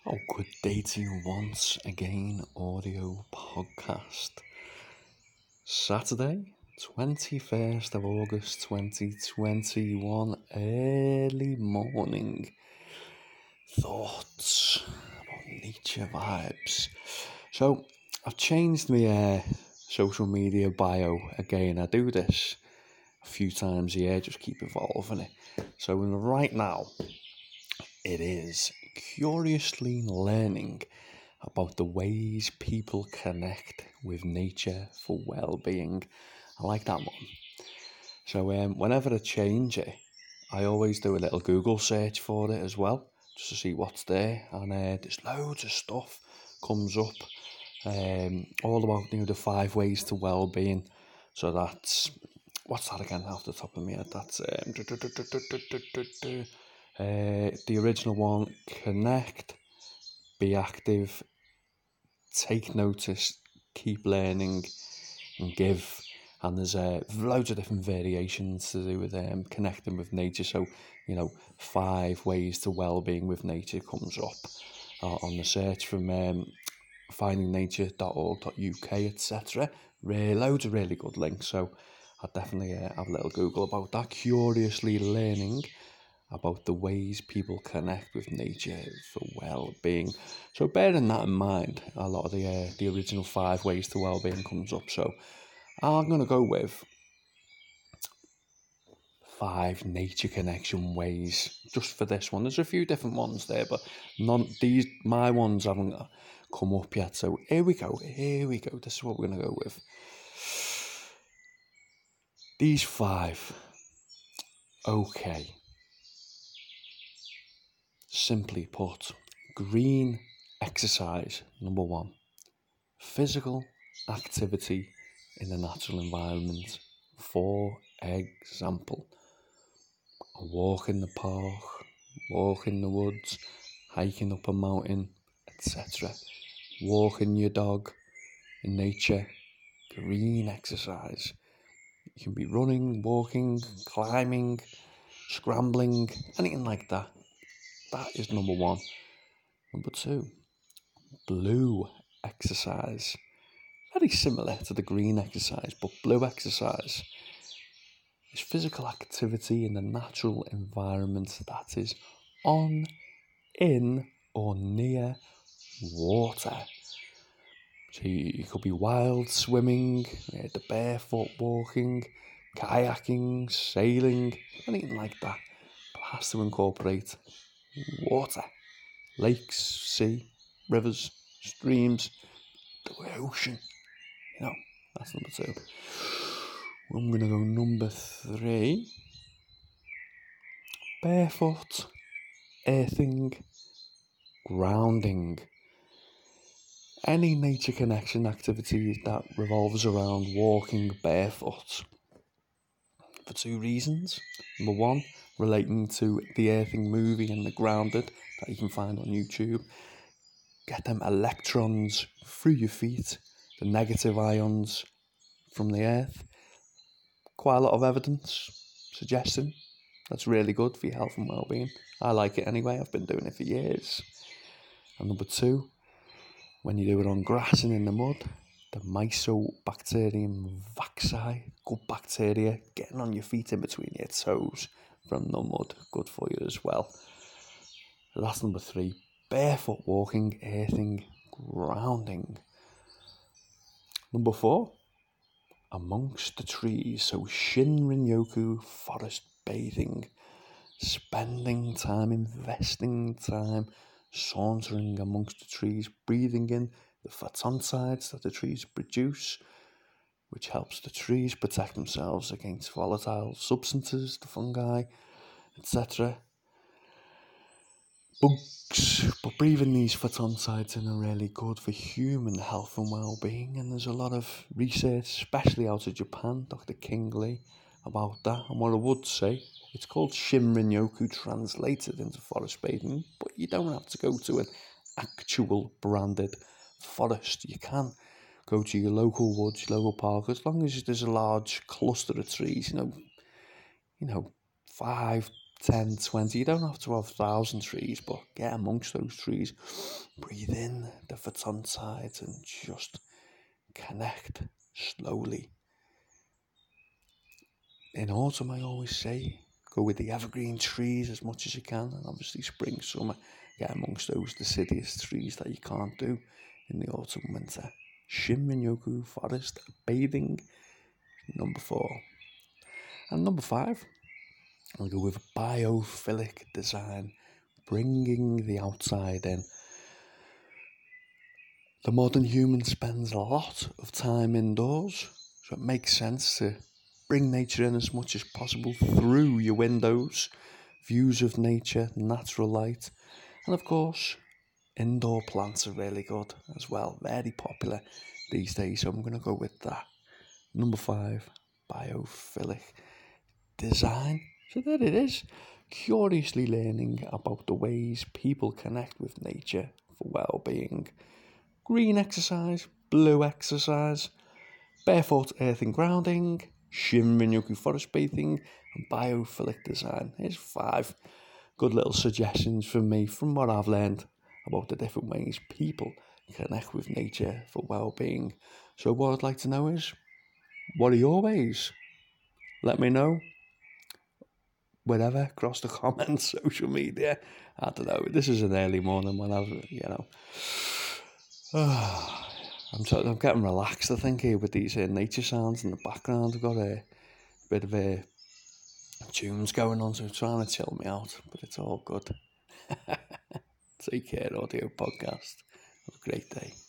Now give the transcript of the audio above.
Oh, good day to you once again, audio podcast. Saturday, 21st of August 2021, early morning. Thoughts about nature vibes. So, I've changed my social media bio again. I do this a few times a year, just keep evolving it. So, right now, it is curiously learning about the ways people connect with nature for well-being. I like that one. So whenever I change it, I always do a little Google search for it as well, just to see what's there. And there's loads of stuff comes up, all about the 5 ways to well-being. So that's, what's that again off the top of my head? That's the original one: connect, be active, take notice, keep learning, and give. And there's loads of different variations to do with connecting with nature. So, 5 ways to well-being with nature comes up on the search from findingnature.org.uk, etc. Loads of really good links. So I'll definitely have a little Google about that. Curiously learning about the ways people connect with nature for well-being. So bearing that in mind, a lot of the original 5 ways to well-being comes up. So I'm going to go with 5 nature connection ways just for this one. There's a few different ones there, but my ones haven't come up yet. So here we go. This is what we're going to go with. These 5. Okay. Simply put, green exercise, number 1. Physical activity in the natural environment. For example, a walk in the park, walk in the woods, hiking up a mountain, etc. Walking your dog in nature, green exercise. You can be running, walking, climbing, scrambling, anything like that. That is number 1. Number 2, blue exercise. Very similar to the green exercise, but blue exercise is physical activity in the natural environment that is on, in, or near water. So you could be wild swimming, the barefoot walking, kayaking, sailing, anything like that. But it has to incorporate water, lakes, sea, rivers, streams, the ocean. That's number 2. I'm going to go number 3. Barefoot, earthing, grounding. Any nature connection activity that revolves around walking barefoot. For 2 reasons. Number 1, relating to the Earthing movie and the Grounded that you can find on YouTube. Get them electrons through your feet, the negative ions from the earth. Quite a lot of evidence suggesting that's really good for your health and well-being. I like it anyway. I've been doing it for years. And number 2, when you do it on grass and in the mud, the Mycobacterium vacci, good bacteria, getting on your feet in between your toes from the mud, good for you as well. That's number 3, barefoot walking, earthing, grounding. Number 4, amongst the trees, so Shinrin-yoku forest bathing, spending time, investing time, sauntering amongst the trees, breathing in the photonscides that the trees produce, which helps the trees protect themselves against volatile substances, the fungi, etc. Bugs, but breathing these photonscides in are really good for human health and well-being, and there's a lot of research, especially out of Japan, Dr. King Lee, about that. And what I would say, it's called Shinrin-yoku translated into forest bathing, but you don't have to go to an actual branded forest. You can go to your local woods, your local park, as long as there's a large cluster of trees, 5, 10, 20, you don't have to have 1,000 trees, but get amongst those trees, breathe in the photonside and just connect slowly. In autumn, I always say, go with the evergreen trees as much as you can, and obviously spring, summer, get amongst those deciduous trees that you can't do in the autumn, winter. Shin-Minjuku Forest Bathing, number 4. And number 5, I'll go with biophilic design, bringing the outside in. The modern human spends a lot of time indoors, so it makes sense to bring nature in as much as possible through your windows, views of nature, natural light, and of course, indoor plants are really good as well, very popular these days, so I'm going to go with that. Number 5, biophilic design. So there it is, curiously learning about the ways people connect with nature for well-being. Green exercise, blue exercise, barefoot earthing grounding, Shin-Minjuku forest bathing, and biophilic design. Here's 5 good little suggestions from me from what I've learned about the different ways people connect with nature for well-being. So what I'd like to know is, what are your ways? Let me know. Wherever, across the comments, social media. I don't know. This is an early morning when I'm getting relaxed, I think, here with these nature sounds in the background. I've got a bit of tunes going on, so I'm trying to chill me out, but it's all good. Take care, audio podcast. Have a great day.